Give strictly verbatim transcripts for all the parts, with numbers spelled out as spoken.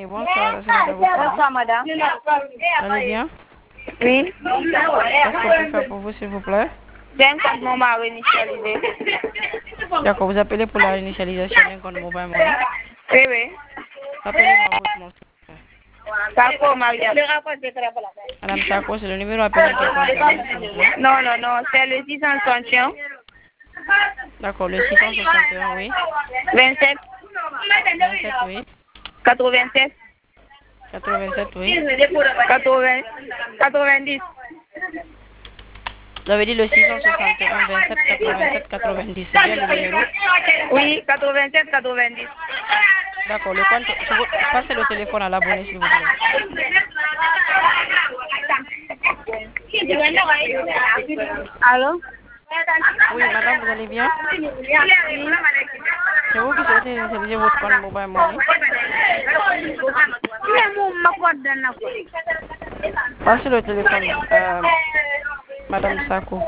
bonsoir, c'est madame. Bonsoir, madame. Allez bien? Oui. Qu'est-ce qu'on peut faire pour vous, s'il vous plaît? J'ai un compte mobile initialisé. D'accord, vous appelez pour la réinitialisation d'un compte mobile money. Oui, oui. Rappelez-moi votre nom. D'accord, Maria. Madame Sako, c'est le numéro appelé qui est concerné, s'il vous plaît. Non, non, non, c'est le six cent soixante et un. D'accord, le six cent soixante et un, oui. vingt-sept. vingt-sept, oui. quatre-vingt-sept. quatre-vingt-sept, oui. quatre-vingts. quatre-vingt-dix. Vous avez dit le six cent soixante et un, vingt-sept, quatre-vingt-sept, quatre-vingt-dix. C'est bien le numéro? Oui, quatre-vingt-sept, quatre-vingt-dix. D'accord, le compte, je vous passez le téléphone à l'abonné, s'il vous plaît. Allô? Oui, madame, vous allez bien? C'est vous qui souhaitez initialiser votre compte mobile money? Passez le téléphone, euh, madame Sako.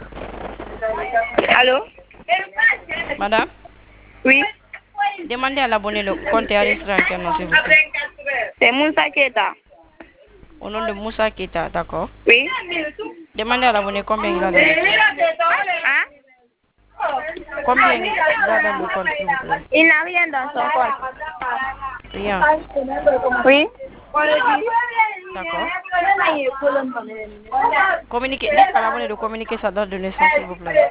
Allô? Madame? Oui. Demandez à l'abonné le compte et enregistré en quel nom, s'il vous plaît. C'est Moussa Keta. Au nom de Moussa Keita, d'accord? Oui. Demandez à l'abonné combien il a dans le compte. Hein? Combien il a dans le compte, s'il vous plaît? Il n'a rien dans son compte. Rien. Oui. D'accord. Communiquez. Dites à l'abonné de communiquer sa date de naissance, s'il vous plaît.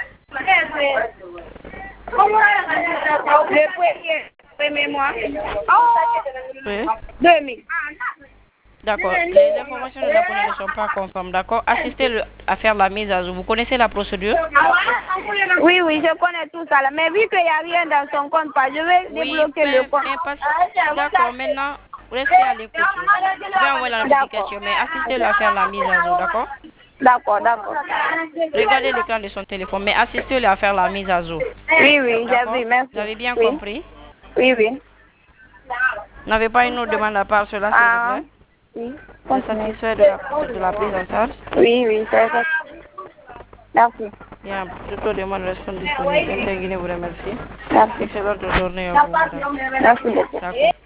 Le premier, premier mois. Oui. deux mille. D'accord. Les informations de l'abonné ne sont pas conformes, d'accord? Assistez-le à faire la mise à jour. Vous connaissez la procédure? Oui, oui, je connais tout ça. Là. Mais vu qu'il n'y a rien dans son compte, pas, je vais Oui, débloquer mais, le compte. mais pas... D'accord, maintenant, restez à l'écoute. Vous pouvez envoyer la notification, mais assistez-le à faire la mise à jour, d'accord? D'accord, d'accord. Regardez l'écran de son téléphone, mais assistez-le à faire la mise à jour. Oui, oui, j'ai D'accord? vu, merci. Vous avez bien Oui. compris? Oui, oui. Vous n'avez pas une autre demande à part cela, s'il vous Ah, plaît? oui. Vous êtes satisfait de la, de la prise en charge? Oui, oui, c'est ça. Merci. Bien, toutes les demandes restent disponibles. Interguinez vous remercie. Merci. Excellente journée à vous, madame. Merci beaucoup. D'accord.